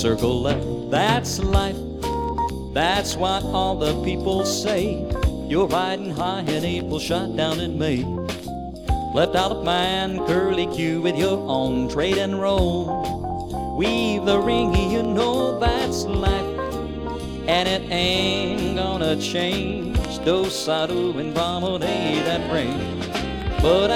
circle left. That's life, that's what all the people say. You're riding high in April, shot down in May. Left out of mind, curly Q with your own trade and roll. Weave the ring, you know that's life, and it ain't gonna change. Dos, Sadu, and promenade that bring. But